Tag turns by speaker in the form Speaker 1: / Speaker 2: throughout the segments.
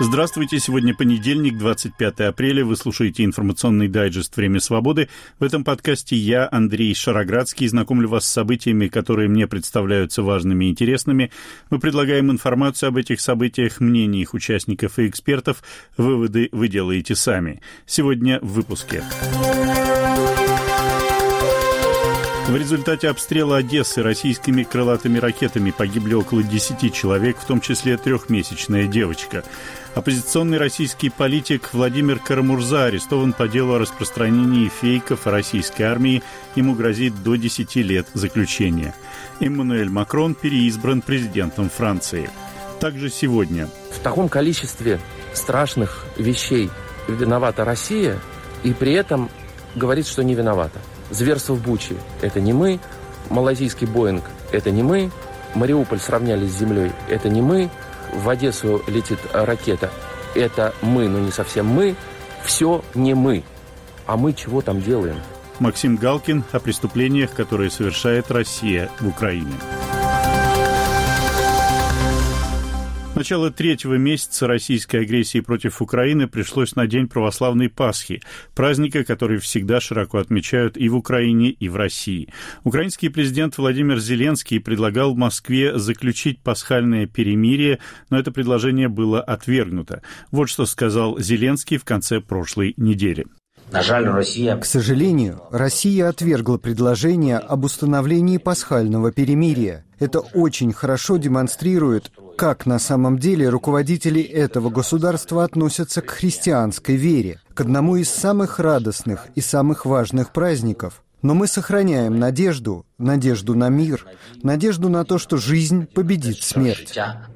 Speaker 1: Здравствуйте, сегодня понедельник, 25 апреля. Вы слушаете информационный дайджест «Время свободы». В этом подкасте я, Андрей Шароградский, знакомлю вас с событиями, которые мне представляются важными и интересными. Мы предлагаем информацию об этих событиях, мнения их участников и экспертов. Выводы вы делаете сами. Сегодня в выпуске. В результате обстрела Одессы российскими крылатыми ракетами погибли около 10 человек, в том числе 3-месячная девочка. Оппозиционный российский политик Владимир Кара-Мурза арестован по делу о распространении фейков о российской армии. Ему грозит до 10 лет заключения. Эммануэль Макрон переизбран президентом Франции. Также сегодня.
Speaker 2: В таком количестве страшных вещей виновата Россия, и при этом говорит, что не виновата. Зверство в Буче – это не мы, малайзийский Боинг – это не мы, Мариуполь сравняли с землей – это не мы, в Одессу летит ракета – это мы, но не совсем мы, все не мы. А мы чего там делаем?
Speaker 1: Максим Галкин о преступлениях, которые совершает Россия в Украине. Начало третьего месяца российской агрессии против Украины пришлось на День православной Пасхи, праздника, который всегда широко отмечают и в Украине, и в России. Украинский президент Владимир Зеленский предлагал в Москве заключить пасхальное перемирие, но это предложение было отвергнуто. Вот что сказал Зеленский в конце прошлой недели.
Speaker 3: К сожалению, Россия отвергла предложение об установлении пасхального перемирия. Это очень хорошо демонстрирует, как на самом деле руководители этого государства относятся к христианской вере, к одному из самых радостных и самых важных праздников. Но мы сохраняем надежду на мир, надежду на то, что жизнь победит смерть.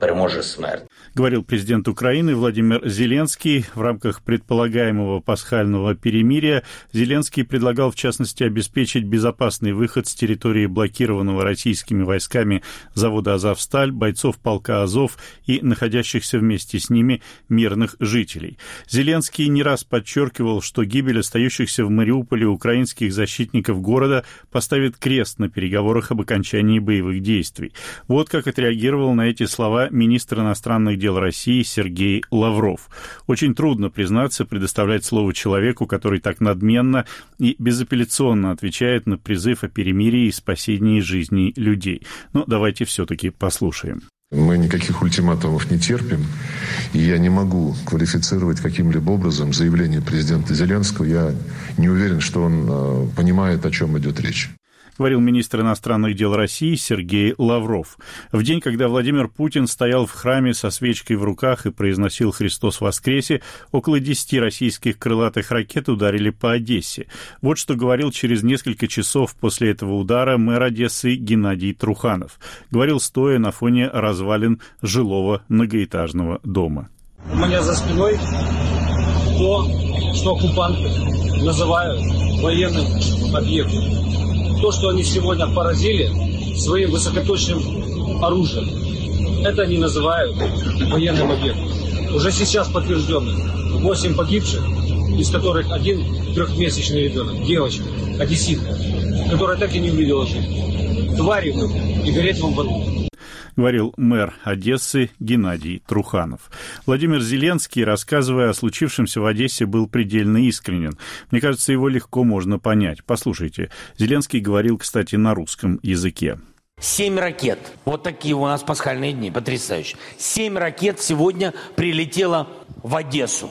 Speaker 1: Говорил президент Украины Владимир Зеленский. В рамках предполагаемого пасхального перемирия Зеленский предлагал, в частности, обеспечить безопасный выход с территории блокированного российскими войсками завода «Азовсталь», бойцов полка «Азов» и находящихся вместе с ними мирных жителей. Зеленский не раз подчеркивал, что гибель остающихся в Мариуполе украинских защитников города поставит крест на переговорах об окончании боевых действий. Вот как отреагировал на эти слова министр иностранных дел России Сергей Лавров. Очень трудно, признаться, предоставлять слово человеку, который так надменно и безапелляционно отвечает на призыв о перемирии и спасении жизней людей. Но давайте все-таки послушаем.
Speaker 4: Мы никаких ультиматумов не терпим, и я не могу квалифицировать каким-либо образом заявление президента Зеленского. Я не уверен, что он понимает, о чем идет речь.
Speaker 1: Говорил министр иностранных дел России Сергей Лавров. В день, когда Владимир Путин стоял в храме со свечкой в руках и произносил «Христос воскресе», около 10 российских крылатых ракет ударили по Одессе. Вот что говорил через несколько часов после этого удара мэр Одессы Геннадий Труханов. Говорил, стоя на фоне развалин жилого многоэтажного дома.
Speaker 5: У меня за спиной то, что оккупанты называют военным объектом. То, что они сегодня поразили своим высокоточным оружием, это они называют военным объектом. Уже сейчас подтверждено 8 погибших, из которых один 3-месячный ребенок, девочка, одесситка, которая так и не увидела жизнь. Твари вы и гореть вам в аду.
Speaker 1: Говорил мэр Одессы Геннадий Труханов. Владимир Зеленский, рассказывая о случившемся в Одессе, был предельно искренен. Мне кажется, его легко можно понять. Послушайте, Зеленский говорил, кстати, на русском языке.
Speaker 6: 7 ракет. Вот такие у нас пасхальные дни, потрясающе. 7 ракет сегодня прилетело в Одессу.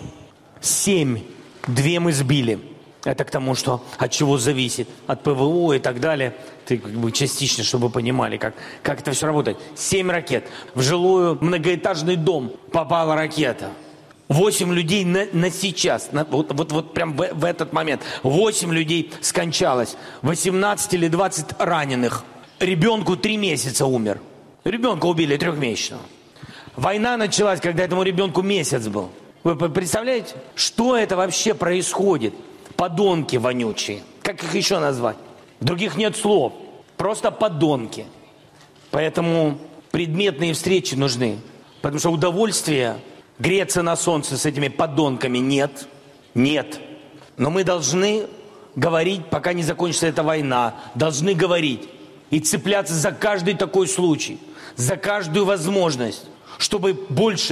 Speaker 6: 7. 2 мы сбили. Это к тому, что от чего зависит. От ПВО и так далее. Ты как бы частично, чтобы вы понимали, как это все работает. 7 ракет. В жилой многоэтажный дом попала ракета. 8 людей на сейчас. Вот прям в этот момент. 8 людей скончалось. 18 или 20 раненых. Ребенку 3 месяца умер. Ребенка убили 3-месячного. Война началась, когда этому ребенку месяц был. Вы представляете, что это вообще происходит? Подонки вонючие. Как их еще назвать? Других нет слов. Просто подонки. Поэтому предметные встречи нужны. Потому что удовольствия греться на солнце с этими подонками нет. Нет. Но мы должны говорить, пока не закончится эта война. Должны говорить. И цепляться за каждый такой случай. За каждую возможность. Чтобы больше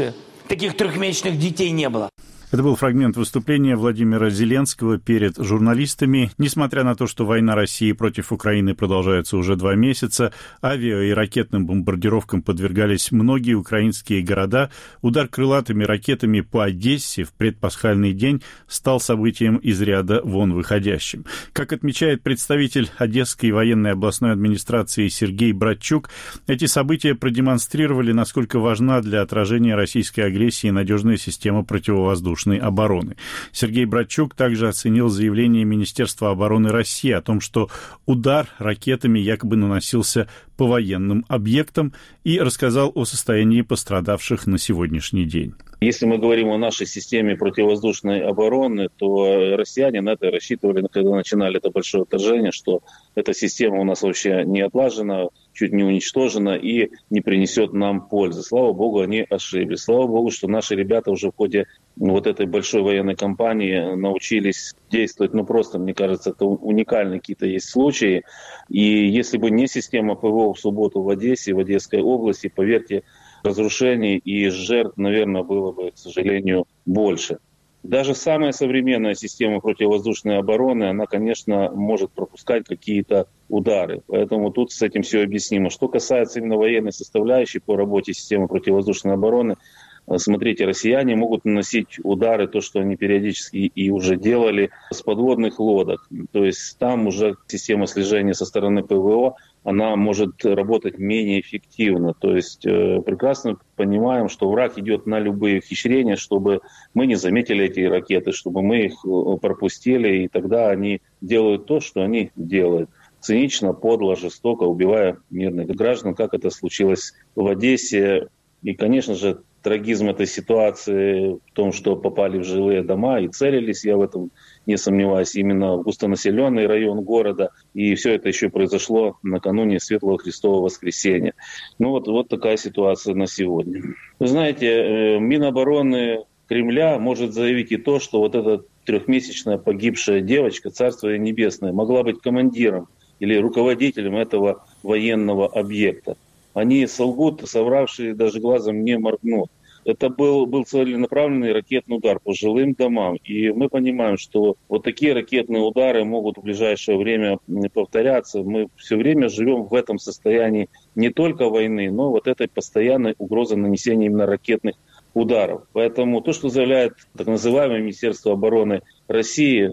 Speaker 6: таких трехмесячных детей не было.
Speaker 1: Это был фрагмент выступления Владимира Зеленского перед журналистами. Несмотря на то, что война России против Украины продолжается уже 2 месяца, авиа- и ракетным бомбардировкам подвергались многие украинские города, удар крылатыми ракетами по Одессе в предпасхальный день стал событием из ряда вон выходящим. Как отмечает представитель Одесской военной областной администрации Сергей Братчук, эти события продемонстрировали, насколько важна для отражения российской агрессии надежная система противовоздушной обороны. Сергей Братчук также оценил заявление Министерства обороны России о том, что удар ракетами якобы наносился по военным объектам, и рассказал о состоянии пострадавших на сегодняшний день.
Speaker 7: Если мы говорим о нашей системе противовоздушной обороны, то россияне на это рассчитывали, когда начинали это большое вторжение, что эта система у нас вообще не отлажена, чуть не уничтожена и не принесет нам пользы. Слава богу, они ошиблись. Слава богу, что наши ребята уже в ходе вот этой большой военной кампании научились действовать, просто, мне кажется, это уникальные какие-то есть случаи. И если бы не система ПВО в субботу в Одессе, в Одесской области, поверьте, разрушений и жертв, наверное, было бы, к сожалению, больше. Даже самая современная система противовоздушной обороны, она, конечно, может пропускать какие-то удары. Поэтому тут с этим все объяснимо. Что касается именно военной составляющей по работе системы противовоздушной обороны, смотрите, россияне могут наносить удары, то, что они периодически и уже делали, с подводных лодок. То есть там уже система слежения со стороны ПВО, она может работать менее эффективно. То есть прекрасно понимаем, что враг идет на любые ухищрения, чтобы мы не заметили эти ракеты, чтобы мы их пропустили, и тогда они делают то, что они делают. Цинично, подло, жестоко, убивая мирных граждан, как это случилось в Одессе. И, конечно же, трагизм этой ситуации в том, что попали в жилые дома и целились, я в этом не сомневаюсь, именно в густонаселенный район города. И все это еще произошло накануне Светлого Христового Воскресения. Вот такая ситуация на сегодня. Вы знаете, Минобороны Кремля может заявить и то, что вот эта 3-месячная погибшая девочка, Царство ей Небесное, могла быть командиром или руководителем этого военного объекта. Они солгут, совравшие даже глазом не моргнут. Это был целенаправленный ракетный удар по жилым домам. И мы понимаем, что вот такие ракетные удары могут в ближайшее время повторяться. Мы все время живем в этом состоянии не только войны, но вот этой постоянной угрозы нанесения именно ракетных ударов. Поэтому то, что заявляет так называемое Министерство обороны России,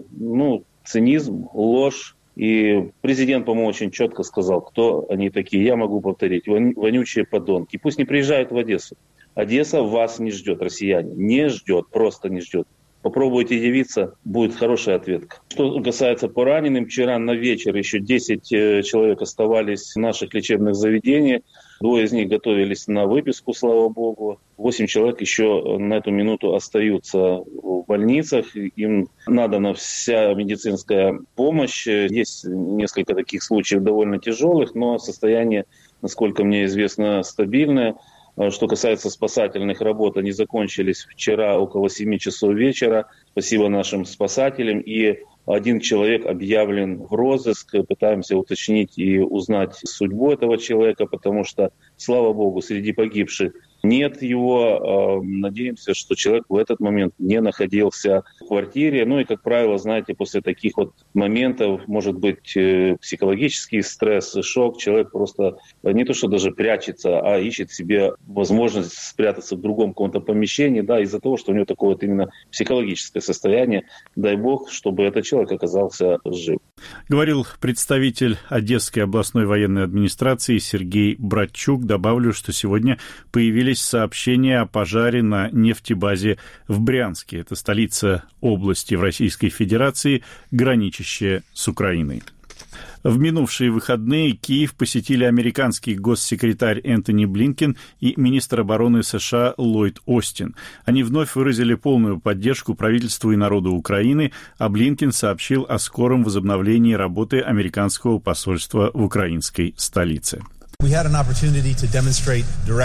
Speaker 7: цинизм, ложь. И президент, по-моему, очень четко сказал, кто они такие. Я могу повторить. Вонючие подонки. Пусть не приезжают в Одессу. Одесса вас не ждет, россияне. Не ждет, просто не ждет. Попробуйте явиться, будет хорошая ответка. Что касается по раненым, вчера на вечер еще 10 человек оставались в наших лечебных заведениях. 2 из них готовились на выписку, слава богу. 8 человек еще на эту минуту остаются в больницах. Им надана вся медицинская помощь. Есть несколько таких случаев довольно тяжелых, но состояние, насколько мне известно, стабильное. Что касается спасательных работ, они закончились вчера около 7 часов вечера. Спасибо нашим спасателям. И 1 человек объявлен в розыск. Пытаемся уточнить и узнать судьбу этого человека, потому что, слава богу, среди погибших нет его. Надеемся, что человек в этот момент не находился в квартире. И, как правило, знаете, после таких моментов может быть психологический стресс, шок. Человек просто не то что даже прячется, а ищет себе возможность спрятаться в другом каком-то помещении, из-за того, что у него такое именно психологическое состояние. Дай бог, чтобы этот человек оказался жив.
Speaker 1: Говорил представитель Одесской областной военной администрации Сергей Братчук. Добавлю, что сегодня появились сообщения о пожаре на нефтебазе в Брянске. Это столица области в Российской Федерации, граничащая с Украиной. В минувшие выходные Киев посетили американский госсекретарь Энтони Блинкен и министр обороны США Ллойд Остин. Они вновь выразили полную поддержку правительству и народу Украины, а Блинкен сообщил о скором возобновлении работы американского посольства в украинской столице.
Speaker 8: We had an opportunity to demonstrate directly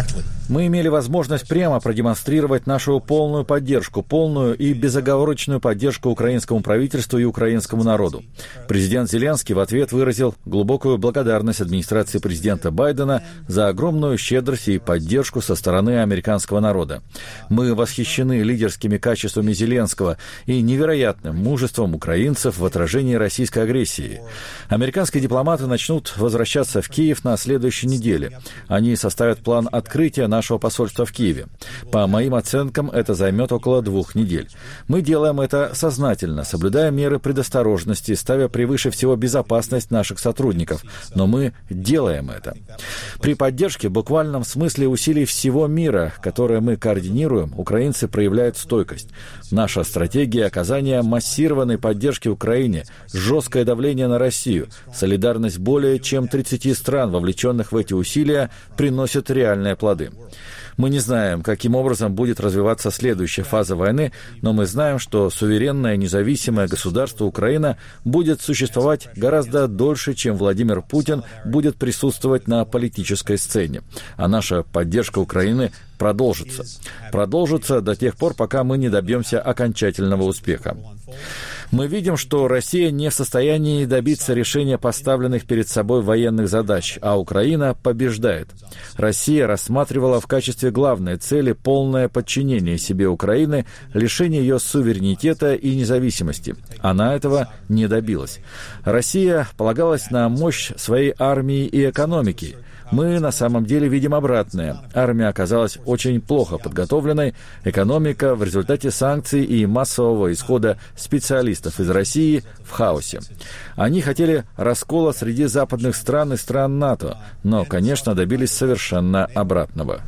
Speaker 8: Мы имели возможность прямо продемонстрировать нашу полную поддержку, полную и безоговорочную поддержку украинскому правительству и украинскому народу. Президент Зеленский в ответ выразил глубокую благодарность администрации президента Байдена за огромную щедрость и поддержку со стороны американского народа. Мы восхищены лидерскими качествами Зеленского и невероятным мужеством украинцев в отражении российской агрессии. Американские дипломаты начнут возвращаться в Киев на следующей неделе. Они составят план открытия нашего посольства в Киеве. По моим оценкам, это займет около 2 недель. Мы делаем это сознательно, соблюдая меры предосторожности, ставя превыше всего безопасность наших сотрудников. Но мы делаем это. При поддержке в буквальном смысле усилий всего мира, которые мы координируем, украинцы проявляют стойкость. Наша стратегия оказания массированной поддержки Украине, жесткое давление на Россию, солидарность более чем 30 стран, вовлеченных в эти усилия, приносит реальные плоды. Мы не знаем, каким образом будет развиваться следующая фаза войны, но мы знаем, что суверенное независимое государство Украина будет существовать гораздо дольше, чем Владимир Путин будет присутствовать на политической сцене. А наша поддержка Украины продолжится. Продолжится до тех пор, пока мы не добьемся окончательного успеха. Мы видим, что Россия не в состоянии добиться решения поставленных перед собой военных задач, а Украина побеждает. Россия рассматривала в качестве главной цели полное подчинение себе Украины, лишение ее суверенитета и независимости. Она этого не добилась. Россия полагалась на мощь своей армии и экономики. Мы на самом деле видим обратное. Армия оказалась очень плохо подготовленной, экономика в результате санкций и массового исхода специалистов из России в хаосе. Они хотели раскола среди западных стран и стран НАТО, но, конечно, добились совершенно обратного.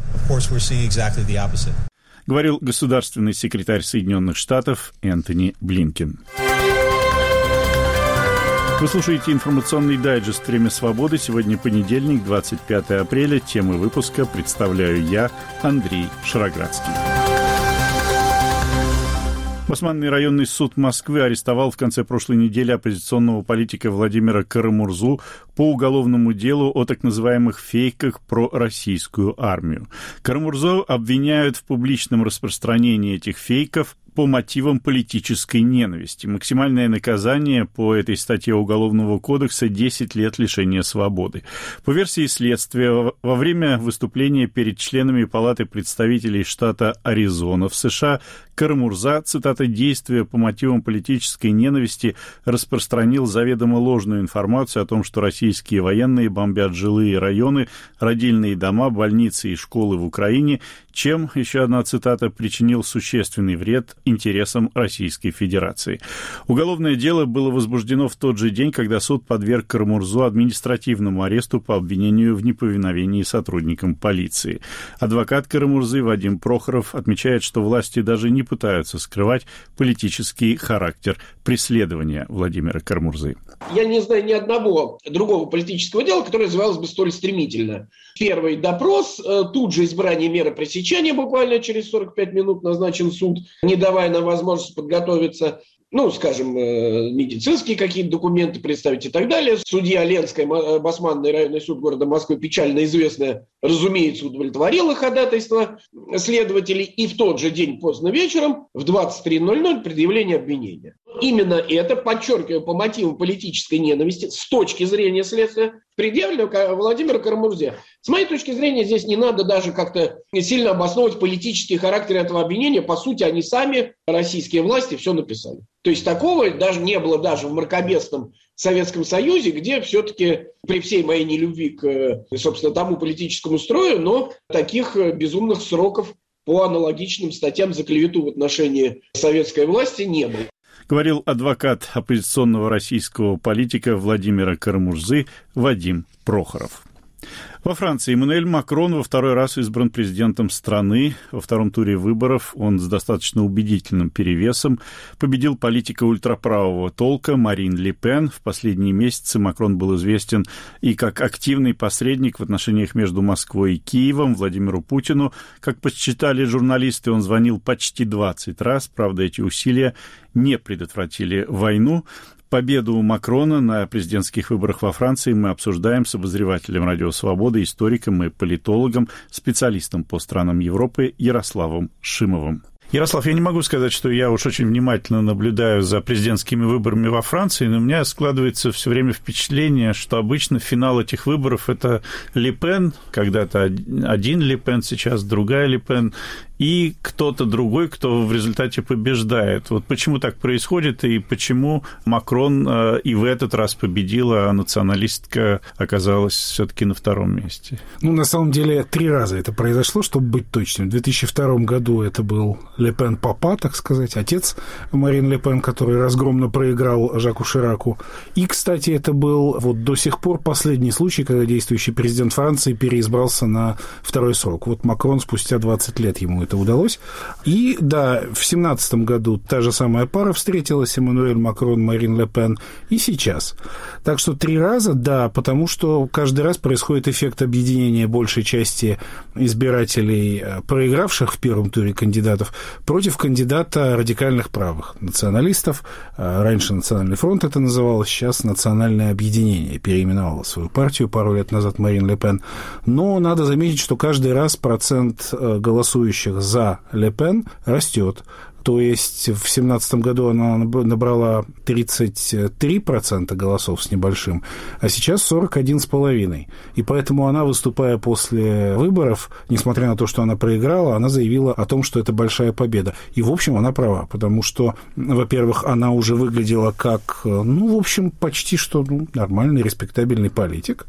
Speaker 1: Говорил государственный секретарь Соединенных Штатов Энтони Блинкен. Вы слушаете информационный дайджест «Время свободы». Сегодня понедельник, 25 апреля. Темы выпуска представляю я, Андрей Шароградский. Басманный районный суд Москвы арестовал в конце прошлой недели оппозиционного политика Владимира Кара-Мурзу по уголовному делу о так называемых фейках про российскую армию. Кара-Мурзу обвиняют в публичном распространении этих фейков по мотивам политической ненависти. Максимальное наказание по этой статье Уголовного кодекса – 10 лет лишения свободы. По версии следствия, во время выступления перед членами Палаты представителей штата Аризона в США Кара-Мурза, цитата, «действия по мотивам политической ненависти распространил заведомо ложную информацию о том, что российские военные бомбят жилые районы, родильные дома, больницы и школы в Украине, чем, еще одна цитата, причинил существенный вред интересам Российской Федерации». Уголовное дело было возбуждено в тот же день, когда суд подверг Кара-Мурзу административному аресту по обвинению в неповиновении сотрудникам полиции. Адвокат Кара-Мурзы Вадим Прохоров отмечает, что власти даже не пытаются скрывать политический характер преследования Владимира Кара-Мурзы.
Speaker 9: Я не знаю ни одного другого политического дела, которое развивалось бы столь стремительно. Первый допрос, тут же избрание меры пресечения, буквально через 45 минут назначен суд, не давая нам возможность подготовиться, скажем, медицинские какие-то документы представить и так далее. Судья Ленская, Басманный районный суд города Москвы, печально известная, разумеется, удовлетворила ходатайство следователей, и в тот же день поздно вечером в 23:00 предъявление обвинения. Именно это, подчеркиваю, по мотивам политической ненависти, с точки зрения следствия, предъявлено Владимиру Кара-Мурзе. С моей точки зрения, здесь не надо даже как-то сильно обосновывать политический характер этого обвинения. По сути, они сами, российские власти, все написали. То есть такого даже не было даже в мракобесном Советском Союзе, где все-таки при всей моей нелюбви к, собственно, тому политическому строю, но таких безумных сроков по аналогичным статьям за клевету в отношении советской власти не было.
Speaker 1: Говорил адвокат оппозиционного российского политика Владимира Кара-Мурзы Вадим Прохоров. Во Франции Эммануэль Макрон во второй раз избран президентом страны. Во втором туре выборов он с достаточно убедительным перевесом победил политика ультраправого толка Марин Ле Пен. В последние месяцы Макрон был известен и как активный посредник в отношениях между Москвой и Киевом Владимиру Путину. Как подсчитали журналисты, он звонил почти 20 раз. Правда, эти усилия не предотвратили войну. Победу Макрона на президентских выборах во Франции мы обсуждаем с обозревателем «Радио Свобода», историком и политологом, специалистом по странам Европы Ярославом Шимовым. Ярослав, я не могу сказать, что я уж очень внимательно наблюдаю за президентскими выборами во Франции, но у меня складывается все время впечатление, что обычно финал этих выборов – это Ле Пен, когда-то один Ле Пен, сейчас другая Ле Пен, и кто-то другой, кто в результате побеждает. Вот почему так происходит, и почему Макрон и в этот раз победил, а националистка оказалась все-таки на втором месте?
Speaker 10: На самом деле, 3 раза это произошло, чтобы быть точным. В 2002 году это был Ле Пен папа, так сказать, отец Марин Ле Пен, который разгромно проиграл Жаку Шираку. И, кстати, это был вот до сих пор последний случай, когда действующий президент Франции переизбрался на второй срок. Вот Макрон спустя 20 лет ему это удалось. И, да, в 2017 году та же самая пара встретилась, Эммануэль Макрон, Марин Ле Пен, и сейчас. Так что 3 раза, да, потому что каждый раз происходит эффект объединения большей части избирателей, проигравших в первом туре кандидатов, против кандидата радикальных правых, националистов. Раньше Национальный фронт это называлось, сейчас Национальное объединение переименовало свою партию пару лет назад Марин Ле Пен. Но надо заметить, что каждый раз процент голосующих за Ле Пен растет. То есть в 2017 году она набрала 33% голосов с небольшим, а сейчас 41,5%. И поэтому она, выступая после выборов, несмотря на то, что она проиграла, она заявила о том, что это большая победа. И, в общем, она права, потому что, во-первых, она уже выглядела как, в общем, почти что нормальный, респектабельный политик,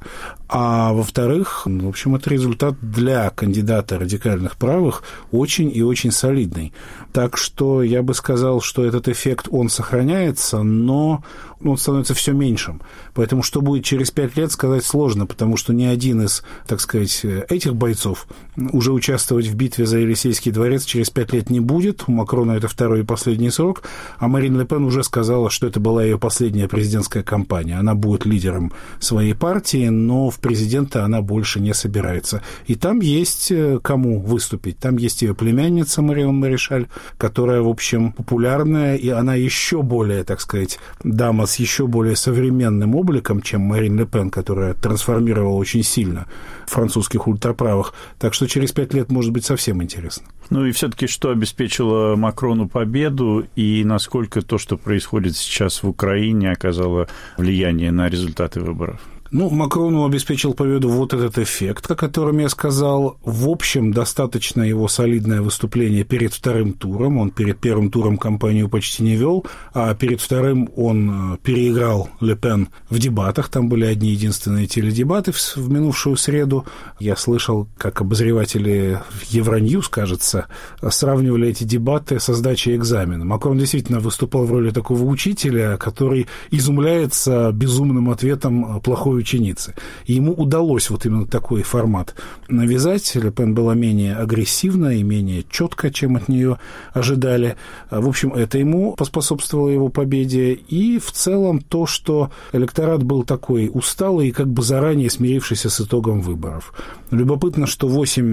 Speaker 10: а во-вторых, в общем, это результат для кандидата радикальных правых очень и очень солидный. Так что я бы сказал, что этот эффект, он сохраняется, но он становится все меньшим. Поэтому что будет через 5 лет, сказать сложно, потому что ни один из, так сказать, этих бойцов уже участвовать в битве за Елисейский дворец через 5 лет не будет. У Макрона это второй и последний срок, а Марин Ле Пен уже сказала, что это была ее последняя президентская кампания. Она будет лидером своей партии, но в президенты она больше не собирается. И там есть кому выступить. Там есть ее племянница Марион Маришаль, которая, в общем, популярная, и она еще более, так сказать, дама с еще более современным обликом, чем Марин Ле Пен, которая трансформировала очень сильно французских ультраправых. Так что через 5 лет может быть совсем интересно.
Speaker 1: И все-таки что обеспечило Макрону победу, и насколько то, что происходит сейчас в Украине, оказало влияние на результаты выборов?
Speaker 10: Макрону обеспечил победу вот этот эффект, о котором я сказал. В общем, достаточно его солидное выступление перед вторым туром. Он перед первым туром кампанию почти не вел, а перед вторым он переиграл Ле Пен в дебатах. Там были одни единственные теледебаты в минувшую среду. Я слышал, как обозреватели Евроньюз, кажется, сравнивали эти дебаты со сдачей экзамена. Макрон действительно выступал в роли такого учителя, который изумляется безумным ответом плохой ученицы. И ему удалось вот именно такой формат навязать. Ле Пен была менее агрессивна и менее четко, чем от нее ожидали. В общем, это ему поспособствовало его победе. И в целом то, что электорат был такой усталый и как бы заранее смирившийся с итогом выборов. Любопытно, что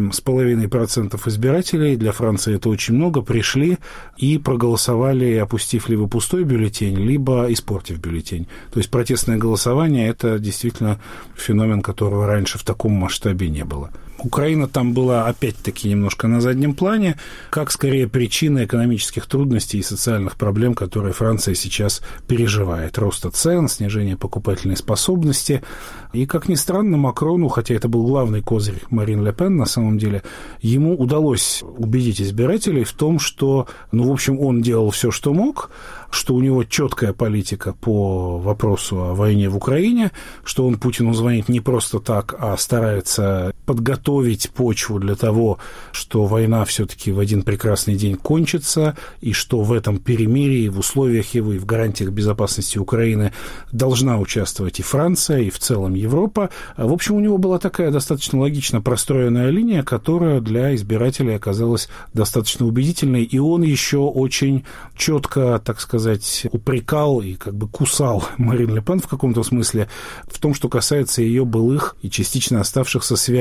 Speaker 10: 8,5% избирателей, для Франции это очень много, пришли и проголосовали, опустив либо пустой бюллетень, либо испортив бюллетень. То есть протестное голосование – это действительно феномен, которого раньше в таком масштабе не было. Украина там была, опять-таки, немножко на заднем плане, как, скорее, причина экономических трудностей и социальных проблем, которые Франция сейчас переживает. Роста цен, снижение покупательной способности. И, как ни странно, Макрону, хотя это был главный козырь Марин Ле Пен, на самом деле, ему удалось убедить избирателей в том, что, в общем, он делал все, что мог, что у него четкая политика по вопросу о войне в Украине, что он Путину звонит не просто так, а старается подготовить почву для того, что война все-таки в один прекрасный день кончится, и что в этом перемирии, в условиях его и в гарантиях безопасности Украины должна участвовать и Франция, и в целом Европа. В общем, у него была такая достаточно логично простроенная линия, которая для избирателей оказалась достаточно убедительной, и он еще очень четко, так сказать, упрекал и как бы кусал Марин Ле Пен в каком-то смысле в том, что касается ее былых и частично оставшихся связей с Кремлем.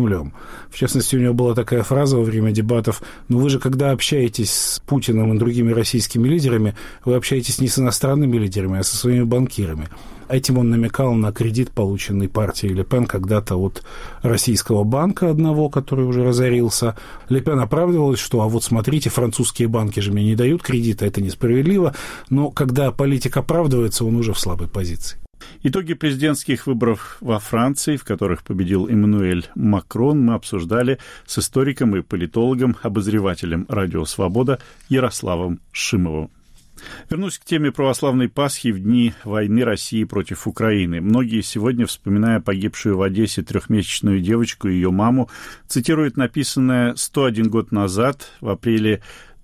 Speaker 10: Кремлем. В частности, у него была такая фраза во время дебатов: «Ну вы же, когда общаетесь с Путиным и другими российскими лидерами, вы общаетесь не с иностранными лидерами, а со своими банкирами». Этим он намекал на кредит, полученный партией Ле Пен когда-то от российского банка одного, который уже разорился. Ле Пен оправдывалась, что «а вот смотрите, французские банки же мне не дают кредита, это несправедливо». Но когда политик оправдывается, он уже в слабой позиции.
Speaker 1: Итоги президентских выборов во Франции, в которых победил Эммануэль Макрон, мы обсуждали с историком и политологом, обозревателем «Радио Свобода» Ярославом Шимовым. Вернусь к теме православной Пасхи в дни войны России против Украины. Многие сегодня, вспоминая погибшую в Одессе трехмесячную девочку и ее маму, цитируют написанное 101 год назад, в апреле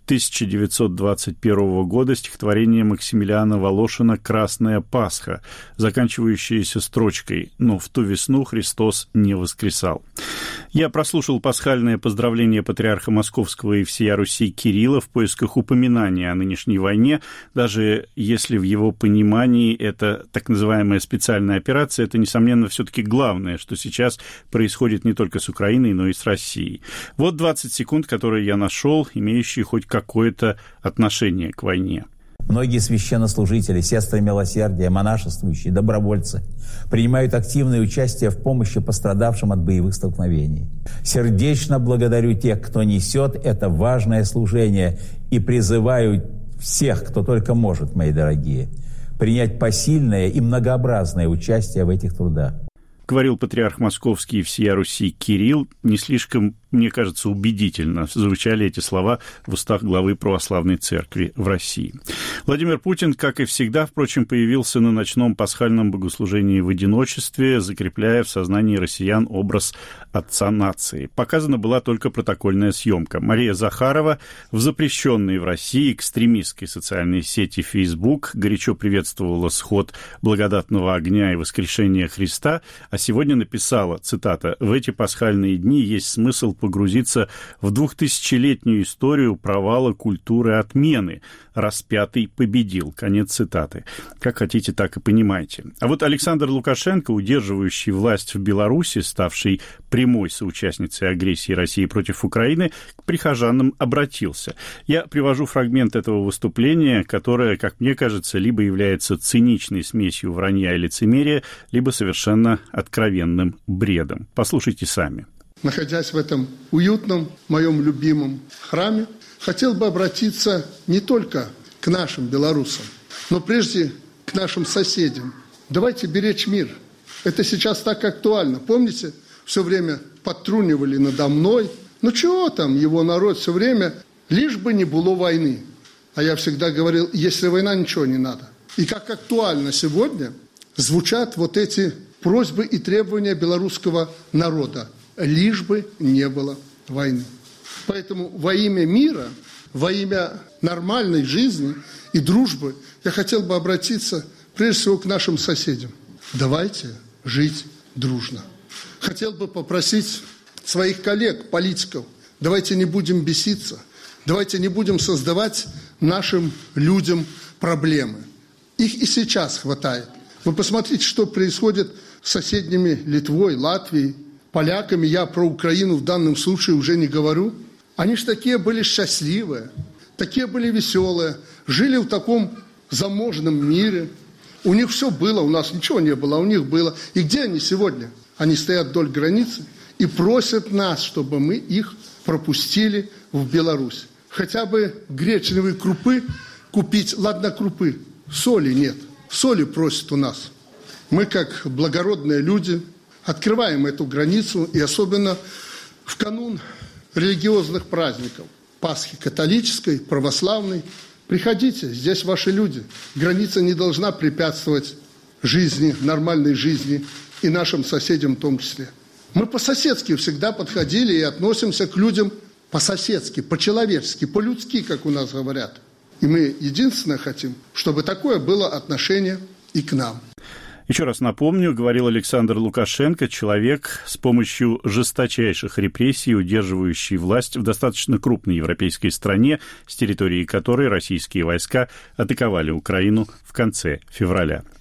Speaker 1: 1921 года, стихотворение Максимилиана Волошина «Красная Пасха», заканчивающееся строчкой «Но в ту весну Христос не воскресал». Я прослушал пасхальное поздравление патриарха Московского и всея Руси Кирилла в поисках упоминания о нынешней войне, даже если в его понимании это так называемая специальная операция, это, несомненно, все-таки главное, что сейчас происходит не только с Украиной, но и с Россией. Вот 20 секунд, которые я нашел, имеющие хоть какое-то отношение к войне.
Speaker 11: Многие священнослужители, сестры милосердия, монашествующие, добровольцы принимают активное участие в помощи пострадавшим от боевых столкновений. Сердечно благодарю тех, кто несет это важное служение, и призываю всех, кто только может, мои дорогие, принять посильное и многообразное участие в этих трудах.
Speaker 1: Говорил патриарх Московский и всея Руси Кирилл. Не слишком, мне кажется, убедительно звучали эти слова в устах главы Православной Церкви в России. Владимир Путин, как и всегда, впрочем, появился на ночном пасхальном богослужении в одиночестве, закрепляя в сознании россиян образ отца нации. Показана была только протокольная съемка. Мария Захарова в запрещенной в России экстремистской социальной сети Facebook горячо приветствовала сход благодатного огня и воскрешения Христа, а сегодня написала, цитата, «В эти пасхальные дни есть смысл погрузиться в 2000-летнюю историю провала культуры отмены. Распятый победил». Конец цитаты. Как хотите, так и понимайте. А вот Александр Лукашенко, удерживающий власть в Беларуси, ставший прямой соучастницей агрессии России против Украины, к прихожанам обратился. Я привожу фрагмент этого выступления, которое, как мне кажется, либо является циничной смесью вранья и лицемерия, либо совершенно откровенным бредом. Послушайте сами.
Speaker 12: Находясь в этом уютном, моем любимом храме, хотел бы обратиться не только к нашим белорусам, но прежде к нашим соседям. Давайте беречь мир. Это сейчас так актуально. Помните, все время подтрунивали надо мной. Ну чего там, его народ все время, лишь бы не было войны. А я всегда говорил, если война, ничего не надо. И как актуально сегодня звучат вот эти просьбы и требования белорусского народа. Лишь бы не было войны. Поэтому во имя мира, во имя нормальной жизни и дружбы я хотел бы обратиться прежде всего к нашим соседям. Давайте жить дружно. Хотел бы попросить своих коллег, политиков, давайте не будем беситься, давайте не будем создавать нашим людям проблемы. Их и сейчас хватает. Вы посмотрите, что происходит с соседними Литвой, Латвией, поляками. Я про Украину в данном случае уже не говорю. Они ж такие были счастливые, такие были веселые, жили в таком заможном мире. У них все было, у нас ничего не было, а у них было. И где они сегодня? Они стоят вдоль границы и просят нас, чтобы мы их пропустили в Беларусь. Хотя бы гречневые крупы купить. Ладно, крупы, соли нет. Соли просят у нас. Мы, как благородные люди, открываем эту границу, и особенно в канун религиозных праздников. Пасхи католической, православной. Приходите, здесь ваши люди. Граница не должна препятствовать жизни, нормальной жизни и нашим соседям в том числе. Мы по-соседски всегда подходили и относимся к людям по-соседски, по-человечески, по-людски, как у нас говорят. И мы единственное хотим, чтобы такое было отношение и к нам.
Speaker 1: Еще раз напомню, говорил Александр Лукашенко, человек, с помощью жесточайших репрессий, удерживающий власть в достаточно крупной европейской стране, с территории которой российские войска атаковали Украину в конце февраля.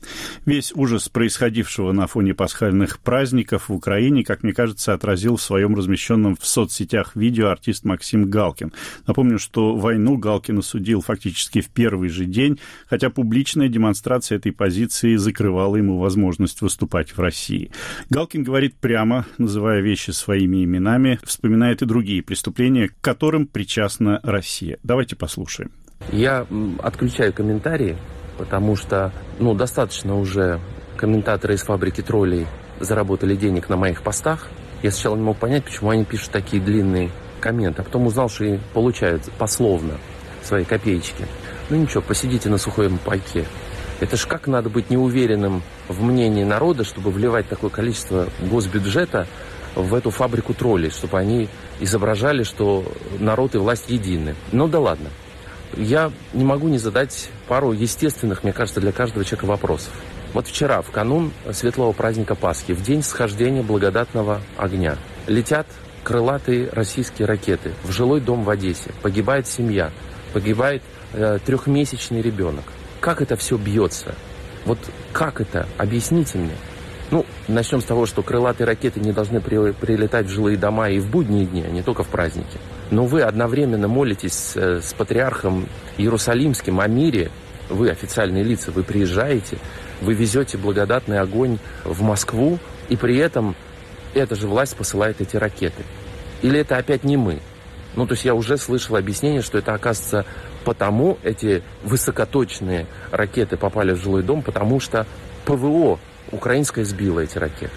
Speaker 1: Весь ужас происходившего на фоне пасхальных праздников в Украине, как мне кажется, отразил в своем размещенном в соцсетях видео артист Максим Галкин. Напомню, что войну Галкин осудил фактически в первый же день, хотя публичная демонстрация этой позиции закрывала ему возможность выступать в России. Галкин говорит прямо, называя вещи своими именами, вспоминает и другие преступления, к которым причастна Россия. Давайте послушаем.
Speaker 2: Я отключаю комментарии, потому что, достаточно уже комментаторы из «Фабрики троллей» заработали денег на моих постах. Я сначала не мог понять, почему они пишут такие длинные комменты, а потом узнал, что и получают пословно свои копеечки. Ничего, посидите на сухом пайке. Это ж как надо быть неуверенным в мнении народа, чтобы вливать такое количество госбюджета в эту «Фабрику троллей», чтобы они изображали, что народ и власть едины. Да ладно. Я не могу не задать пару естественных, мне кажется, для каждого человека вопросов. Вот вчера, в канун светлого праздника Пасхи, в день схождения благодатного огня, летят крылатые российские ракеты в жилой дом в Одессе. Погибает семья, погибает 3-месячный ребенок. Как это все бьется? Вот как это? Объясните мне. Начнем с того, что крылатые ракеты не должны прилетать в жилые дома и в будние дни, а не только в праздники. Но вы одновременно молитесь с патриархом Иерусалимским о мире. Вы официальные лица, вы приезжаете, вы везете благодатный огонь в Москву, и при этом эта же власть посылает эти ракеты. Или это опять не мы? То есть я уже слышал объяснение, что это, оказывается, потому эти высокоточные ракеты попали в жилой дом, потому что ПВО украинская сбила эти ракеты.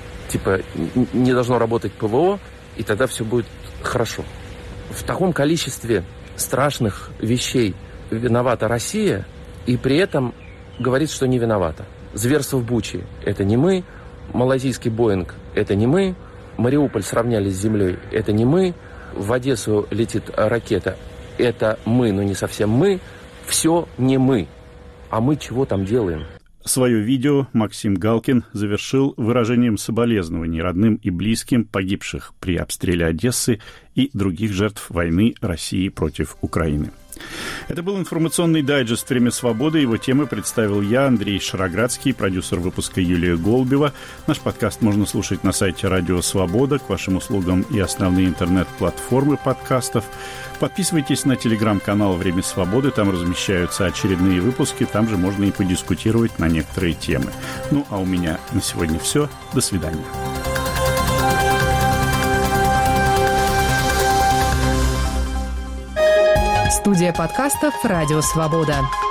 Speaker 2: Не должно работать ПВО, и тогда все будет хорошо. В таком количестве страшных вещей виновата Россия, и при этом говорит, что не виновата. Зверство в Буче – это не мы, малайзийский Боинг – это не мы, Мариуполь сравняли с землей – это не мы, в Одессу летит ракета – это мы, но не совсем мы, все не мы. А мы чего там делаем?
Speaker 1: Свое видео Максим Галкин завершил выражением соболезнований родным и близким погибших при обстреле Одессы и других жертв войны России против Украины. Это был информационный дайджест «Время свободы». Его темы представил я, Андрей Шароградский, продюсер выпуска Юлия Голубева. Наш подкаст можно слушать на сайте «Радио Свобода», к вашим услугам и основные интернет-платформы подкастов. Подписывайтесь на телеграм-канал «Время свободы», там размещаются очередные выпуски, там же можно и подискутировать на некоторые темы. А у меня на сегодня все. До свидания.
Speaker 13: Студия подкастов «Радио Свобода».